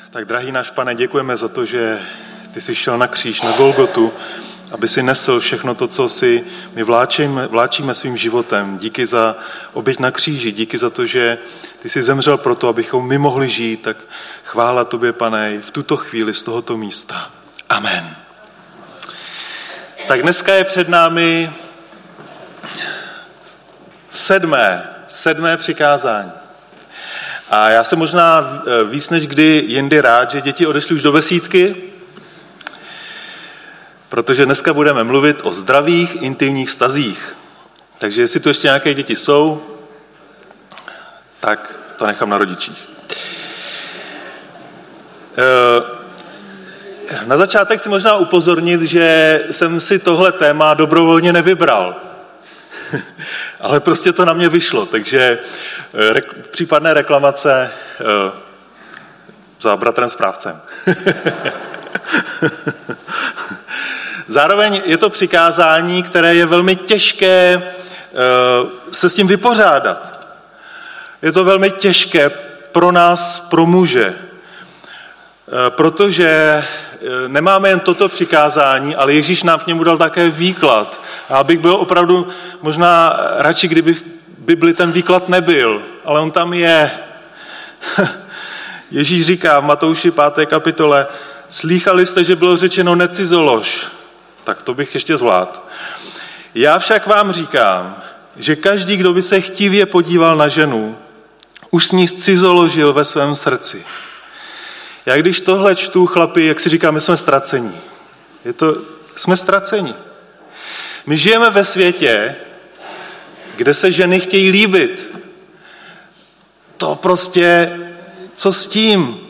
Tak drahý náš Pane, děkujeme za to, že ty jsi šel na kříž, na Golgotu, aby si nesl všechno to, co si my vláčíme svým životem. Díky za oběť na kříži, díky za to, že ty jsi zemřel proto, abychom my mohli žít, tak chvála tobě, Pane, v tuto chvíli z tohoto místa. Amen. Tak dneska je před námi sedmé přikázání. A já jsem možná víc než kdy jindy rád, že děti odešly už do besídky, protože dneska budeme mluvit o zdravých intimních vztazích. Takže jestli tu ještě nějaké děti jsou, tak to nechám na rodičích. Na začátek chci možná upozornit, že jsem si tohle téma dobrovolně nevybral. Ale prostě to na mě vyšlo, takže případné reklamace za bratrem správcem. Zároveň je to přikázání, které je velmi těžké se s tím vypořádat. Je to velmi těžké pro nás, pro muže, protože nemáme jen toto přikázání, ale Ježíš nám k němu dal také výklad. A abych byl opravdu možná radši, kdyby v Bibli ten výklad nebyl, ale on tam je. Ježíš říká v Matouši 5. kapitole, slýchali jste, že bylo řečeno necizolož. Tak to bych ještě zvládl. Já však vám říkám, že každý, kdo by se chtivě podíval na ženu, už s ní cizoložil ve svém srdci. Já když tohle čtu, chlapi, jak si říkám, my jsme ztracení. Jsme ztracení. My žijeme ve světě, kde se ženy chtějí líbit. To prostě, co s tím?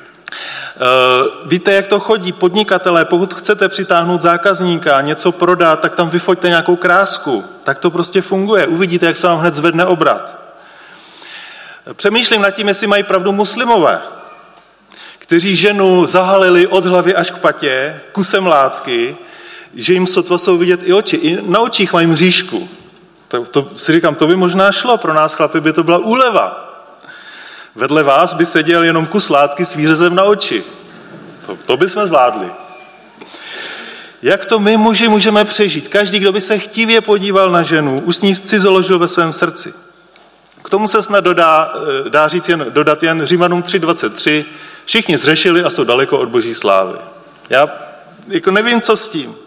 Víte, jak to chodí? Podnikatelé, pokud chcete přitáhnout zákazníka, něco prodat, tak tam vyfoťte nějakou krásku. Tak to prostě funguje. Uvidíte, jak se vám hned zvedne obrat. Přemýšlím nad tím, jestli mají pravdu muslimové, kteří ženu zahalili od hlavy až k patě, kusem látky, že jim sotva jsou vidět i oči. I na očích mají mřížku. To si říkám, to by možná šlo. Pro nás, chlapi, by to byla úleva. Vedle vás by seděl jenom kus látky s výřezem na oči. To bychom zvládli. Jak to my, muži, můžeme přežít? Každý, kdo by se chtivě podíval na ženu, už s ní cizoložil ve svém srdci. K tomu se snad dodat jen Římanům 3:23. Všichni zřešili a jsou daleko od boží slávy. Já nevím, co s tím.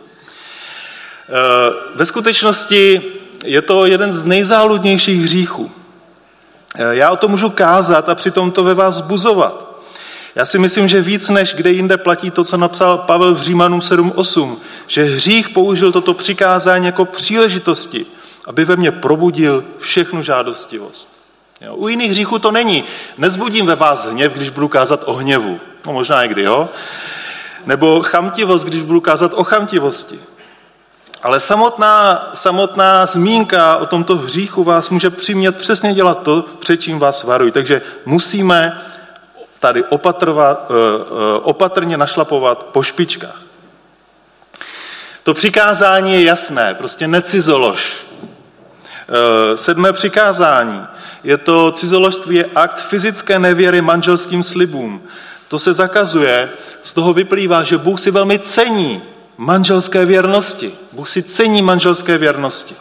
Ve skutečnosti je to jeden z nejzáludnějších hříchů. Já o tom můžu kázat a přitom to ve vás vzbuzovat. Já si myslím, že víc než kde jinde platí to, co napsal Pavel v Římanům 7:8, že hřích použil toto přikázání jako příležitosti, aby ve mně probudil všechnu žádostivost. U jiných hříchů to není. Nezbudím ve vás hněv, když budu kázat o hněvu. No možná někdy, jo? Nebo chamtivost, když budu kázat o chamtivosti. Ale samotná zmínka o tomto hříchu vás může přimět přesně dělat to, před čím vás varují. Takže musíme tady opatrně našlapovat po špičkách. To přikázání je jasné, prostě necizolož. 7. přikázání. Je to cizoložství, je akt fyzické nevěry manželským slibům. To se zakazuje, z toho vyplývá, že Bůh si velmi cení manželské věrnosti. Bůh si cení manželské věrnosti.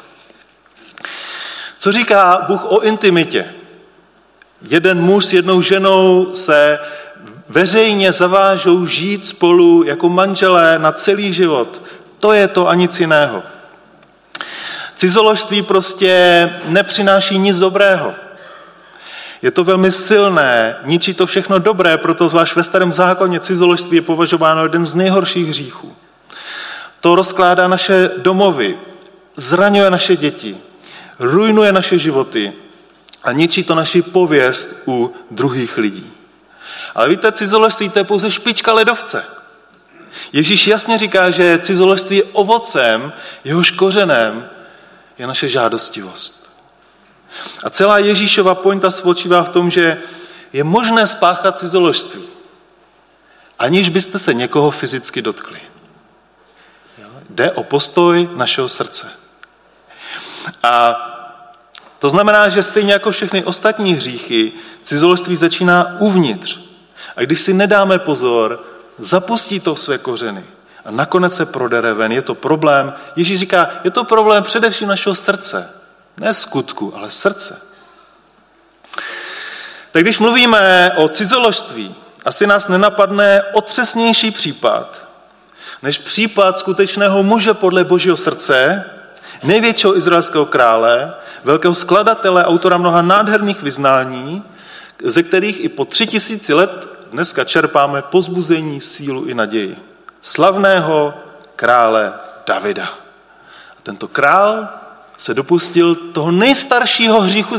Co říká Bůh o intimitě? Jeden muž s jednou ženou se veřejně zavážou žít spolu jako manželé na celý život. To je to a nic jiného. Cizoložství prostě nepřináší nic dobrého. Je to velmi silné, ničí to všechno dobré, proto zvlášť ve Starém zákoně cizoložství je považováno jeden z nejhorších hříchů. To rozkládá naše domovy, zraňuje naše děti, ruinuje naše životy a ničí to naši pověst u druhých lidí. Ale víte, cizoložství to je pouze špička ledovce. Ježíš jasně říká, že cizoložství je ovocem, jehož kořenem je naše žádostivost. A celá Ježíšova pointa spočívá v tom, že je možné spáchat cizoložství, aniž byste se někoho fyzicky dotkli. Jde o postoj našeho srdce. A to znamená, že stejně jako všechny ostatní hříchy, cizoložství začíná uvnitř. A když si nedáme pozor, zapustí to své kořeny a nakonec se prodere ven. Je to problém, Ježíš říká, je to problém především našeho srdce. Ne skutku, ale srdce. Tak když mluvíme o cizoložství, asi nás nenapadne otřesnější případ, než případ skutečného muže podle Božího srdce, největšího izraelského krále, velkého skladatele, autora mnoha nádherných vyznání, ze kterých i po 3000 let dneska čerpáme povzbuzení, sílu i naději. Slavného krále Davida. A tento král se dopustil toho nejstaršího hříchu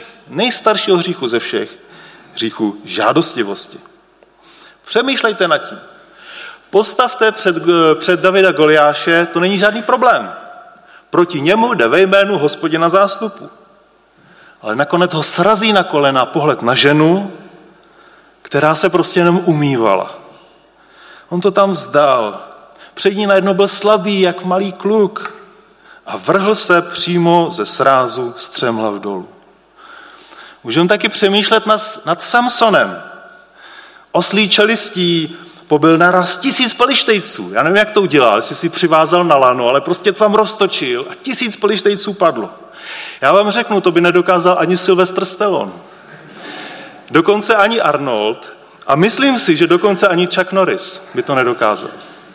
ze všech, hříchu žádostivosti. Přemýšlejte nad tím. Postavte před Davida Goliáše, to není žádný problém. Proti němu jde ve jménu Hospodina zástupu. Ale nakonec ho srazí na kolena pohled na ženu, která se prostě jenom umývala. On to tam vzdal. Před ní najednou byl slabý, jak malý kluk. A vrhl se přímo ze srázu střemhlav dolů. Můžeme taky přemýšlet nad Samsonem. Oslí čelistí pobyl naraz 1000 Pelištejců. Já nevím, jak to udělal, jestli si přivázal na lano, ale prostě tam roztočil a 1000 Pelištejců padlo. Já vám řeknu, to by nedokázal ani Sylvester Stallone. Dokonce ani Arnold a myslím si, že dokonce ani Chuck Norris by to nedokázal.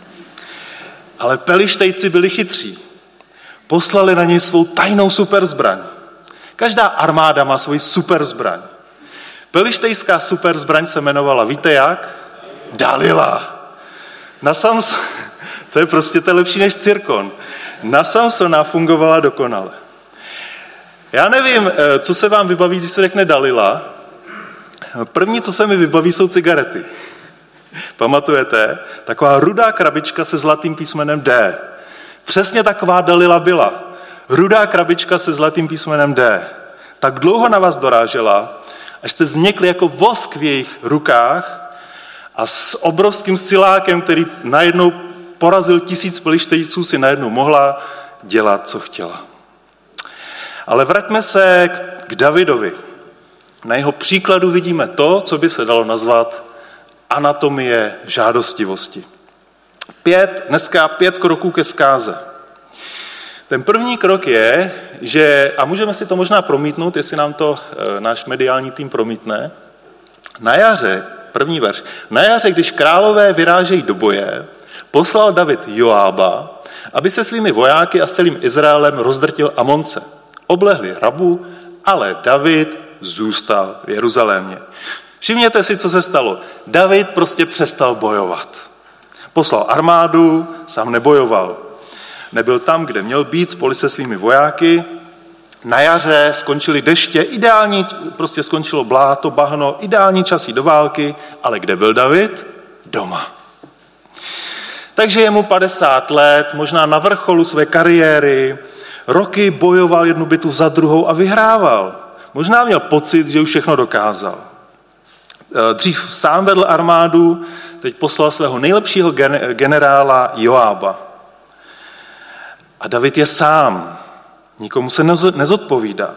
Ale Pelištejci byli chytří. Poslali na něj svou tajnou superzbraň. Každá armáda má svoji superzbraň. Pelištejská superzbraň se jmenovala, víte jak? Dalila. To je prostě lepší než cirkon. Na Samsona fungovala dokonale. Já nevím, co se vám vybaví, když se řekne Dalila. První, co se mi vybaví, jsou cigarety. Pamatujete? Taková rudá krabička se zlatým písmenem D. Přesně taková Dalila byla. Rudá krabička se zlatým písmenem D. Tak dlouho na vás dorážela, až jste změkli jako vosk v jejich rukách a s obrovským silákem, který najednou porazil 1000 Pelištejců, si najednou mohla dělat, co chtěla. Ale vraťme se k Davidovi. Na jeho příkladu vidíme to, co by se dalo nazvat anatomie žádostivosti. Dneska 5 kroků ke zkáze. Ten první krok je, že, a můžeme si to možná promítnout, jestli nám to náš mediální tým promítne, na jaře, první verš, na jaře, když králové vyrážejí do boje, poslal David Joába, aby se svými vojáky a s celým Izraelem rozdrtil Amonce. Oblehli Rabu, ale David zůstal v Jeruzalémě. Všimněte si, co se stalo. David prostě přestal bojovat. Poslal armádu, sám nebojoval. Nebyl tam, kde měl být, spolu se svými vojáky. Na jaře skončily deště, prostě skončilo bláto, bahno, ideální časy do války, ale kde byl David? Doma. Takže je mu 50 let, možná na vrcholu své kariéry, roky bojoval jednu bitvu za druhou a vyhrával. Možná měl pocit, že už všechno dokázal. Dřív sám vedl armádu, teď poslal svého nejlepšího generála Joába. A David je sám, nikomu se nezodpovídá.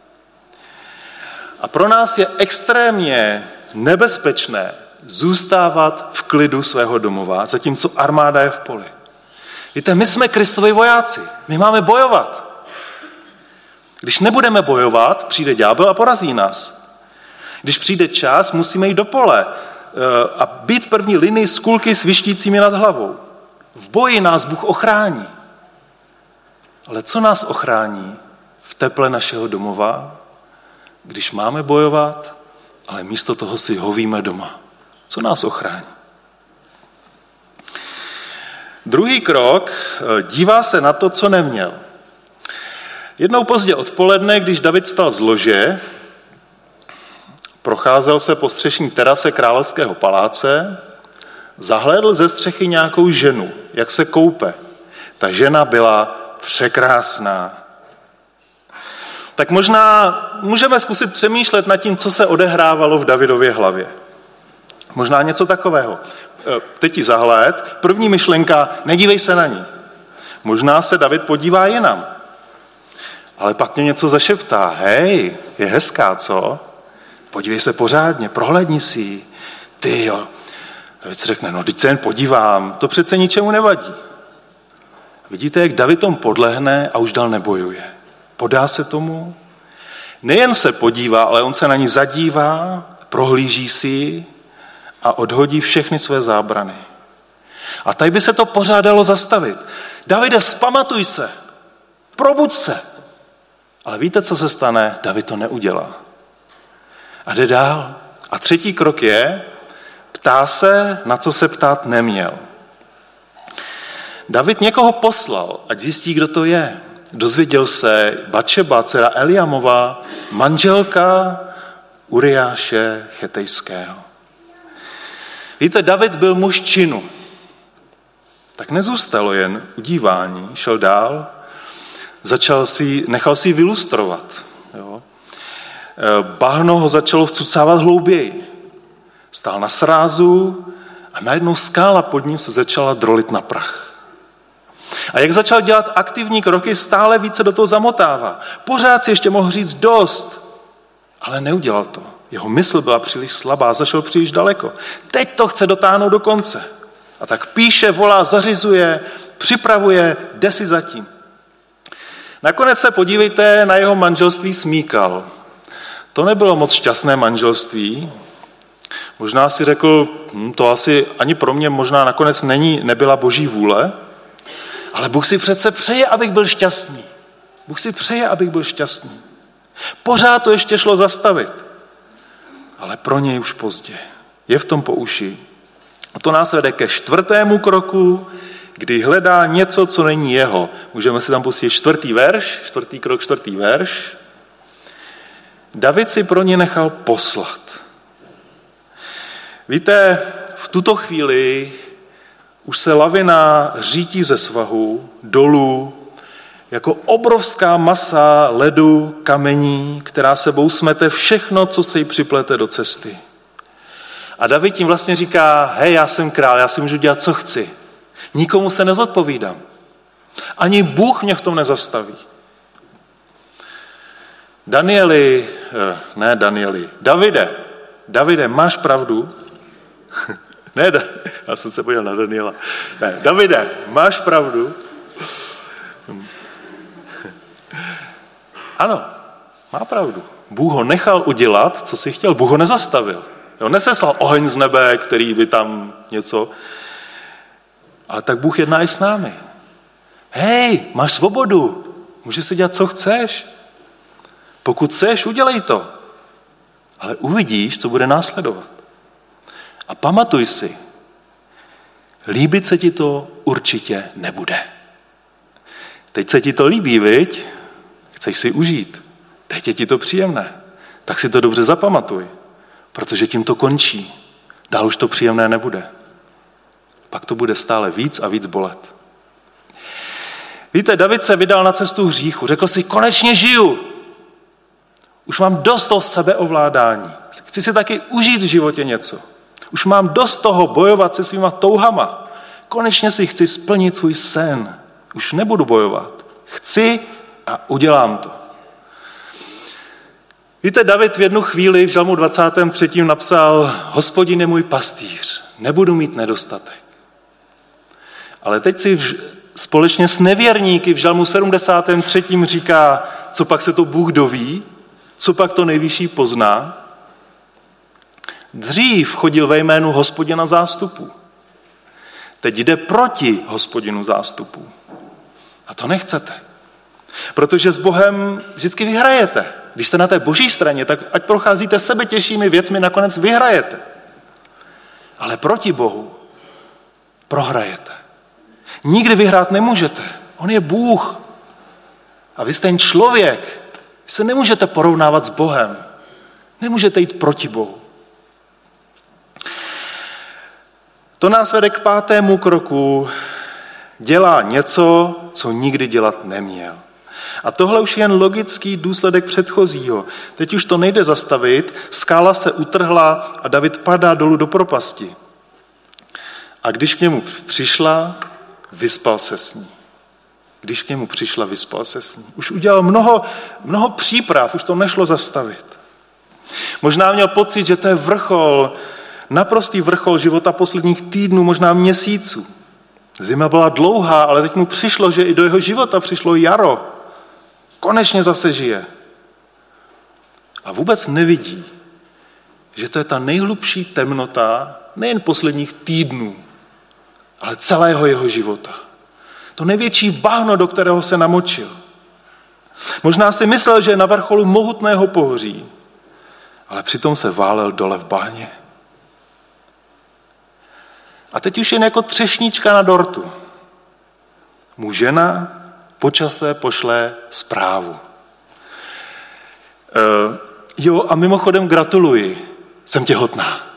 A pro nás je extrémně nebezpečné zůstávat v klidu svého domova, zatímco armáda je v poli. Víte, my jsme Kristovi vojáci, my máme bojovat. Když nebudeme bojovat, přijde ďábel a porazí nás. Když přijde čas, musíme jít do pole a být v první linii s kulky svištícími nad hlavou. V boji nás Bůh ochrání. Ale co nás ochrání v teple našeho domova, když máme bojovat, ale místo toho si hovíme doma? Co nás ochrání? Druhý krok dívá se na to, co neměl. Jednou pozdě odpoledne, když David vstal z lože, procházel se po střešní terase královského paláce, zahlédl ze střechy nějakou ženu, jak se koupe. Ta žena byla překrásná. Tak možná můžeme zkusit přemýšlet nad tím, co se odehrávalo v Davidově hlavě. Možná něco takového. Teď ji zahléd, první myšlenka, nedívej se na ní. Možná se David podívá jinam. Ale pak mě něco zašeptá. Hej, je hezká, co? Podívej se pořádně, prohlédni si ji. ty jo. David si řekne, no teď se jen podívám, to přece ničemu nevadí. Vidíte, jak David tomu podlehne a už dál nebojuje. Podá se tomu, nejen se podívá, ale on se na ní zadívá, prohlíží si ji a odhodí všechny své zábrany. A tady by se to pořád dalo zastavit. Davide, vzpamatuj se, probuď se. Ale víte, co se stane? David to neudělá. A jde dál. A třetí krok je, ptá se, na co se ptát neměl. David někoho poslal, ať zjistí, kdo to je. Dozvěděl se Batšeba, dcera Eliamova, manželka Uriáše Chetejského. Víte, David byl muž činu. Tak nezůstalo jen udívání, šel dál, nechal si vylustrovat. Jo. Bahno ho začalo vcucávat hlouběji. Stál na srázu a najednou skála pod ním se začala drolit na prach. A jak začal dělat aktivní kroky, stále více do toho zamotává. Pořád si ještě mohl říct dost, ale neudělal to. Jeho mysl byla příliš slabá, zašel příliš daleko. Teď to chce dotáhnout do konce. A tak píše, volá, zařizuje, připravuje, jde si zatím. Nakonec se podívejte na jeho manželství s Míkal. To nebylo moc šťastné manželství. Možná si řekl, to asi ani pro mě možná nakonec nebyla boží vůle, ale Bůh si přece přeje, abych byl šťastný. Bůh si přeje, abych byl šťastný. Pořád to ještě šlo zastavit, ale pro něj už pozdě. Je v tom po uši. A to nás vede ke 4. kroku, kdy hledá něco, co není jeho. Můžeme si tam pustit 4. verš, 4. krok, 4. verš. David si pro ně nechal poslat. Víte, v tuto chvíli už se lavina řítí ze svahu dolů, jako obrovská masa ledu, kamení, která sebou smete všechno, co se jí připlete do cesty. A David tím vlastně říká, hej, já jsem král, já si můžu dělat, co chci. Nikomu se nezodpovídám. Ani Bůh mě v tom nezastaví. Davide, máš pravdu? Ne, já jsem se podíval na Daniela. Ne, Davide, máš pravdu? Ano, má pravdu. Bůh ho nechal udělat, co si chtěl. Bůh ho nezastavil. Jo, neseslal oheň z nebe, který by tam něco. Ale tak Bůh jedná i s námi. Hej, máš svobodu. Můžeš si dělat, co chceš. Pokud chceš, udělej to. Ale uvidíš, co bude následovat. A pamatuj si, líbit se ti to určitě nebude. Teď se ti to líbí, viď? Chceš si užít. Teď je ti to příjemné. Tak si to dobře zapamatuj, protože tím to končí. Dál už to příjemné nebude. Pak to bude stále víc a víc bolet. Víte, David se vydal na cestu hříchu. Řekl si, konečně žiju. Už mám dost toho sebeovládání. Chci si taky užít v životě něco. Už mám dost toho bojovat se svýma touhama. Konečně si chci splnit svůj sen. Už nebudu bojovat. Chci a udělám to. Víte, David v jednu chvíli v žalmu 23. napsal, Hospodin je můj pastýř, nebudu mít nedostatek. Ale teď si společně s nevěrníky v žalmu 73. říká, co pak se to Bůh doví, co pak to nejvyšší pozná. Dřív chodil ve jménu Hospodina zástupů. Teď jde proti Hospodinu zástupů. A to nechcete. Protože s Bohem vždycky vyhrajete. Když jste na té boží straně, tak ať procházíte sebetěžšími věcmi, nakonec vyhrajete. Ale proti Bohu prohrajete. Nikdy vyhrát nemůžete. On je Bůh. A vy jste jen člověk. Vy se nemůžete porovnávat s Bohem. Nemůžete jít proti Bohu. To nás vede k 5. kroku. Dělá něco, co nikdy dělat neměl. A tohle už je jen logický důsledek předchozího. Teď už to nejde zastavit, skála se utrhla a David padá dolů do propasti. A když k němu přišla, vyspal se s ní. Už udělal mnoho příprav, už to nešlo zastavit. Možná měl pocit, že to je vrchol naprostý vrchol života posledních týdnů, možná měsíců. Zima byla dlouhá, ale teď mu přišlo, že i do jeho života přišlo jaro. Konečně zase žije. A vůbec nevidí, že to je ta nejhlubší temnota nejen posledních týdnů, ale celého jeho života. To největší bahno, do kterého se namočil. Možná si myslel, že je na vrcholu mohutného pohoří, ale přitom se válel dole v bahně. A teď už jen jako třešnička na dortu. Mu žena po čase pošle zprávu. Jo, a mimochodem gratuluji, jsem těhotná.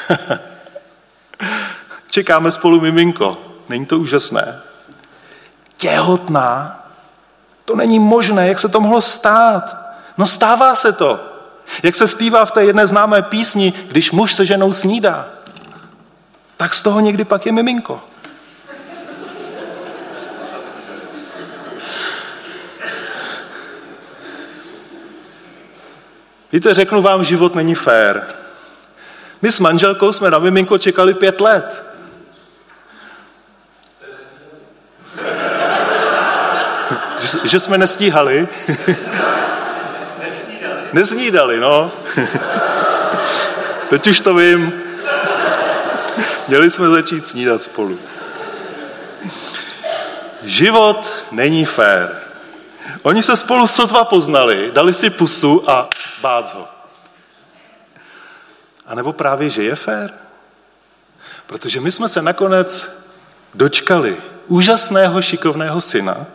Čekáme spolu miminko. Není to úžasné? Těhotná? To není možné, jak se to mohlo stát? No stává se to. Jak se zpívá v té jedné známé písni, když muž se ženou snídá, tak z toho někdy pak je miminko. Víte, řeknu vám, život není fér. My s manželkou jsme na miminko čekali 5 let. Že jsme nestíhali? Nesnídali, no. Teď už to vím. Měli jsme začít snídat spolu. Život není fér. Oni se spolu sotva poznali, dali si pusu a bác ho. A nebo právě, že je fér? Protože my jsme se nakonec dočkali úžasného, šikovného syna,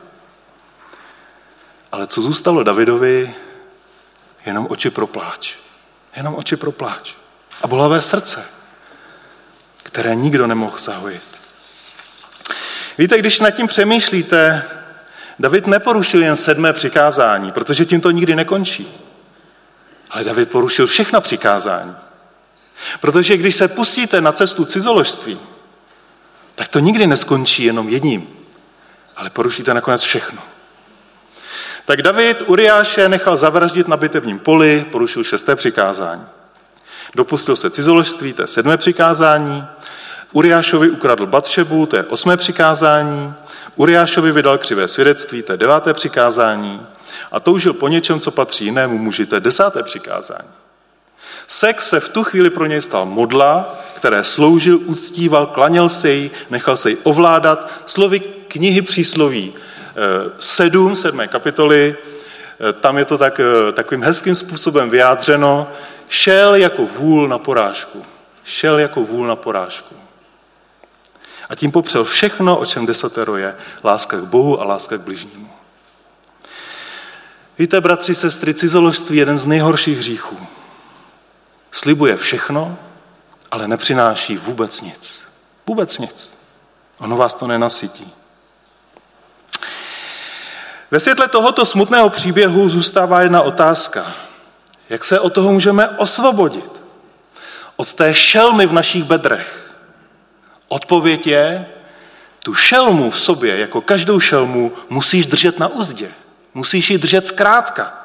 ale co zůstalo Davidovi? Jenom oči pro pláč. Jenom oči pro pláč. A bolavé srdce, které nikdo nemohl zahojit. Víte, když nad tím přemýšlíte, David neporušil jen 7. přikázání, protože tím to nikdy nekončí. Ale David porušil všechna přikázání. Protože když se pustíte na cestu cizoložství, tak to nikdy neskončí jenom jedním, ale porušíte nakonec všechno. Tak David Uriáše nechal zavraždit na bitevním poli, porušil 6. přikázání. Dopustil se cizoložství, to je 7. přikázání. Uriášovi ukradl Batšebu, to je 8. přikázání. Uriášovi vydal křivé svědectví, to je 9. přikázání. A toužil po něčem, co patří jinému muži, to je 10. přikázání. Sex se v tu chvíli pro něj stal modla, které sloužil, uctíval, klaněl se jí, nechal se jí ovládat. Slovy knihy Přísloví 7. kapitoly, tam je to takovým hezkým způsobem vyjádřeno, šel jako vůl na porážku. Šel jako vůl na porážku. A tím popřel všechno, o čem 10 je, láska k Bohu a láska k bližnímu. Víte, bratři, sestry, cizoložství je jeden z nejhorších hříchů. Slibuje všechno, ale nepřináší vůbec nic. Vůbec nic. Ono vás to nenasytí. Ve světle tohoto smutného příběhu zůstává jedna otázka. Jak se od toho můžeme osvobodit? Od té šelmy v našich bedrech. Odpověď je, tu šelmu v sobě, jako každou šelmu, musíš držet na uzdě. Musíš ji držet zkrátka.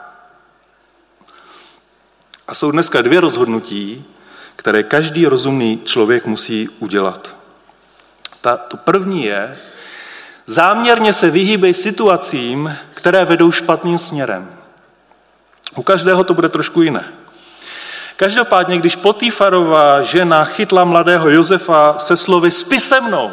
A jsou dneska 2 rozhodnutí, které každý rozumný člověk musí udělat. To první je, záměrně se vyhýbej situacím, které vedou špatným směrem. U každého to bude trošku jiné. Každopádně, když Potifarová žena chytla mladého Josefa se slovy "spí se mnou",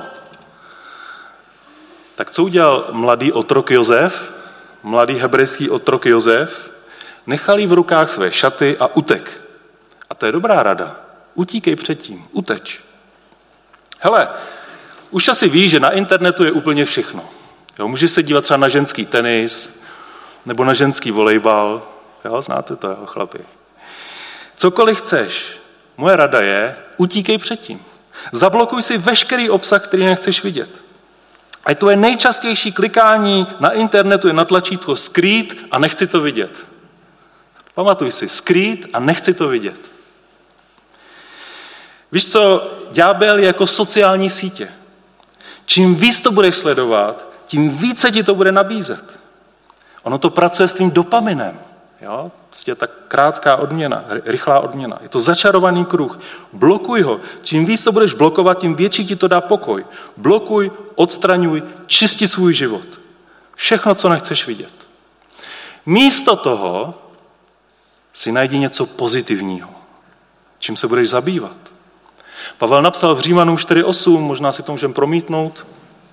tak co udělal mladý otrok Josef, mladý hebrejský otrok Josef? Nechal jí v rukách své šaty a utek. A to je dobrá rada. Utíkej předtím, uteč. Hele, už asi víš, že na internetu je úplně všechno. Jo, můžeš se dívat třeba na ženský tenis nebo na ženský volejbal. Jo, znáte to, jo, chlapi. Cokoliv chceš. Moje rada je, utíkej předtím. Zablokuj si veškerý obsah, který nechceš vidět. A to je nejčastější klikání na internetu, je na tlačítko skrýt a nechci to vidět. Pamatuj si, skrýt a nechci to vidět. Víš co, ďábel je jako sociální sítě. Čím víc to budeš sledovat, tím více ti to bude nabízet. Ono to pracuje s tím dopaminem. Jo? Prostě tak krátká odměna, rychlá odměna. Je to začarovaný kruh. Blokuj ho. Čím víc to budeš blokovat, tím větší ti to dá pokoj. Blokuj, odstraňuj, čisti svůj život. Všechno, co nechceš vidět. Místo toho si najdi něco pozitivního, čím se budeš zabývat. Pavel napsal v Římanům 4.8, možná si to můžeme promítnout,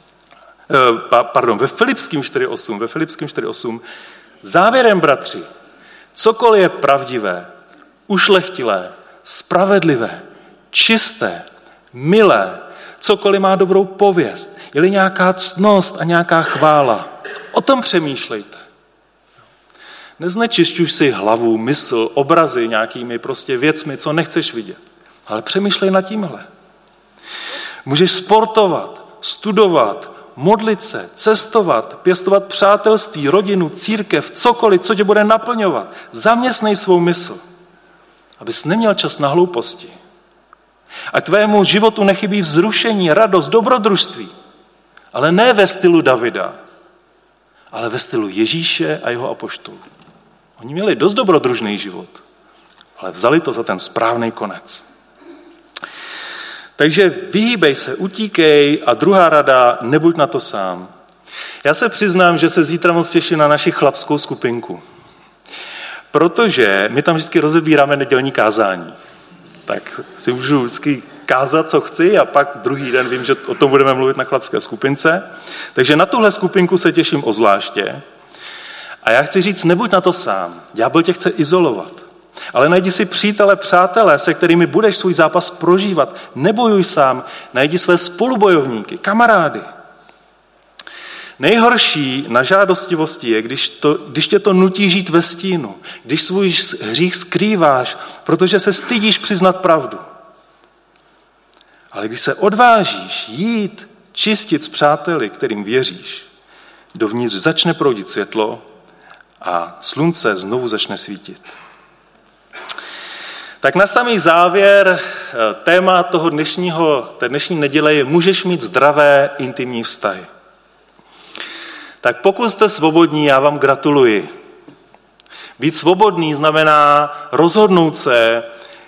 ve Filipským 4.8, závěrem, bratři, cokoliv je pravdivé, ušlechtilé, spravedlivé, čisté, milé, cokoliv má dobrou pověst, je-li nějaká ctnost a nějaká chvála, o tom přemýšlejte. Neznečišťuj si hlavu, mysl, obrazy nějakými prostě věcmi, co nechceš vidět. Ale přemýšlej nad tímhle. Můžeš sportovat, studovat, modlit se, cestovat, pěstovat přátelství, rodinu, církev, cokoliv, co tě bude naplňovat. Zaměstnej svou mysl, abys neměl čas na hlouposti. A tvému životu nechybí vzrušení, radost, dobrodružství. Ale ne ve stylu Davida, ale ve stylu Ježíše a jeho apoštolů. Oni měli dost dobrodružný život, ale vzali to za ten správný konec. Takže vyhýbej se, utíkej a druhá rada, nebuď na to sám. Já se přiznám, že se zítra moc těším na naši chlapskou skupinku, protože my tam vždycky rozebíráme nedělní kázání. Tak si můžu vždycky kázat, co chci a pak druhý den vím, že o tom budeme mluvit na chlapské skupince. Takže na tuhle skupinku se těším ozvláště. A já chci říct, nebuď na to sám. Ďábel tě chce izolovat. Ale najdi si přátelé, se kterými budeš svůj zápas prožívat. Nebojuj sám, najdi své spolubojovníky, kamarády. Nejhorší na žádostivosti je, když tě to nutí žít ve stínu, když svůj hřích skrýváš, protože se stydíš přiznat pravdu. Ale když se odvážíš jít čistit s přáteli, kterým věříš, dovnitř začne proudit světlo a slunce znovu začne svítit. Tak na samý závěr téma té dnešní neděle je můžeš mít zdravé intimní vztahy. Tak pokud jste svobodní, já vám gratuluji. Být svobodný znamená rozhodnout se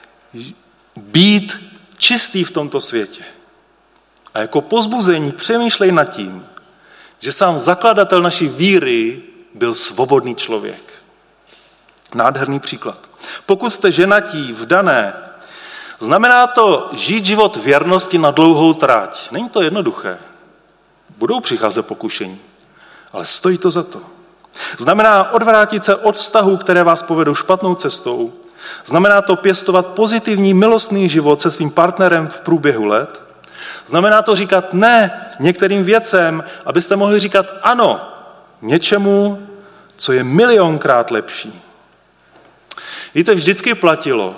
být čistý v tomto světě. A jako povzbuzení přemýšlej nad tím, že sám zakladatel naší víry byl svobodný člověk. Nádherný příklad. Pokud jste ženatí, vdané, znamená to žít život věrnosti na dlouhou trať. Není to jednoduché. Budou přicházet pokušení, ale stojí to za to. Znamená odvrátit se od vztahů, které vás povedou špatnou cestou. Znamená to pěstovat pozitivní, milostný život se svým partnerem v průběhu let. Znamená to říkat ne některým věcem, abyste mohli říkat ano něčemu, co je milionkrát lepší. Víte, vždycky platilo,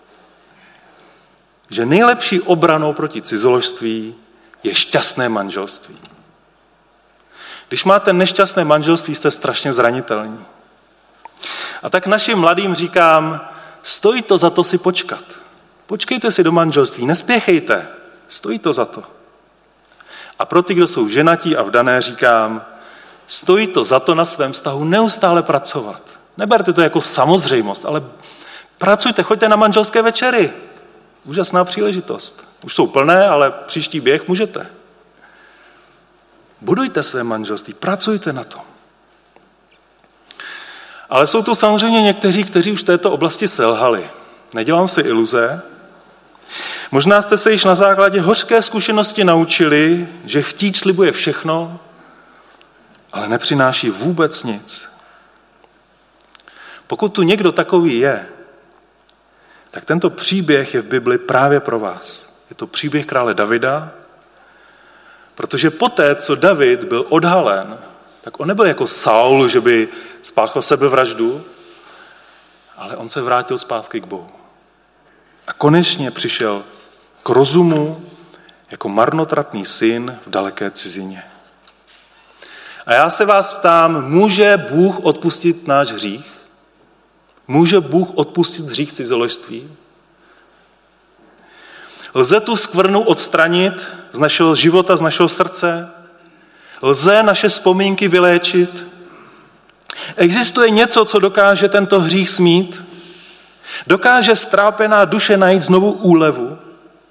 že nejlepší obranou proti cizoložství je šťastné manželství. Když máte nešťastné manželství, jste strašně zranitelní. A tak našim mladým říkám, stojí to za to si počkat. Počkejte si do manželství, nespěchejte, stojí to za to. A pro ty, kdo jsou ženatí a vdané, říkám, stojí to za to na svém vztahu neustále pracovat. Neberte to jako samozřejmost, ale pracujte, choďte na manželské večery. Úžasná příležitost. Už jsou plné, ale příští běh můžete. Budujte své manželství, pracujte na to. Ale jsou tu samozřejmě někteří, kteří už v této oblasti selhali. Nedělám si iluze. Možná jste se již na základě hořké zkušenosti naučili, že chtít slibuje všechno, ale nepřináší vůbec nic. Pokud tu někdo takový je, tak tento příběh je v Bibli právě pro vás. Je to příběh krále Davida, protože poté, co David byl odhalen, tak on nebyl jako Saul, že by spáchal sebevraždu, ale on se vrátil zpátky k Bohu. A konečně přišel k rozumu jako marnotratný syn v daleké cizině. A já se vás ptám, může Bůh odpustit náš hřích? Může Bůh odpustit hřích cizoložství? Lze tu skvrnu odstranit z našeho života, z našeho srdce? Lze naše vzpomínky vyléčit? Existuje něco, co dokáže tento hřích smít? Dokáže strápená duše najít znovu úlevu?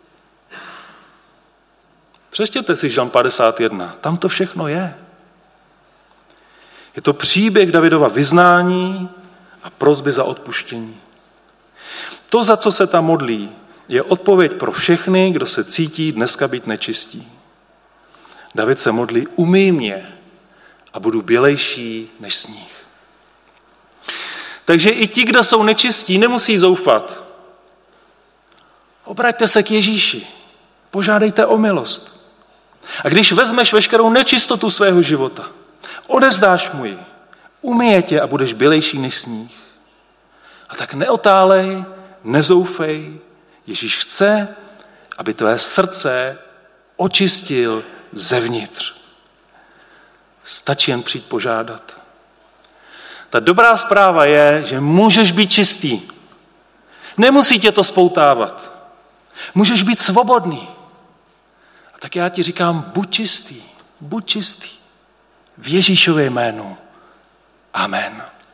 Přečtěte si Žalm 51, tam to všechno je. Je to příběh Davidova vyznání a prosby za odpuštění. To, za co se tam modlí, je odpověď pro všechny, kdo se cítí dneska být nečistí. David se modlí, umyj mě a budu bělejší než sníh. Takže i ti, kdo jsou nečistí, nemusí zoufat. Obraťte se k Ježíši, požádejte o milost. A když vezmeš veškerou nečistotu svého života, odevzdáš mu ji, umyje tě a budeš bělejší než sníh. A tak neotálej, nezoufej, Ježíš chce, aby tvé srdce očistil zevnitř. Stačí jen přijít požádat. Ta dobrá zpráva je, že můžeš být čistý. Nemusí tě to spoutávat. Můžeš být svobodný. A tak já ti říkám, buď čistý. V Ježíšově jménu. Amen.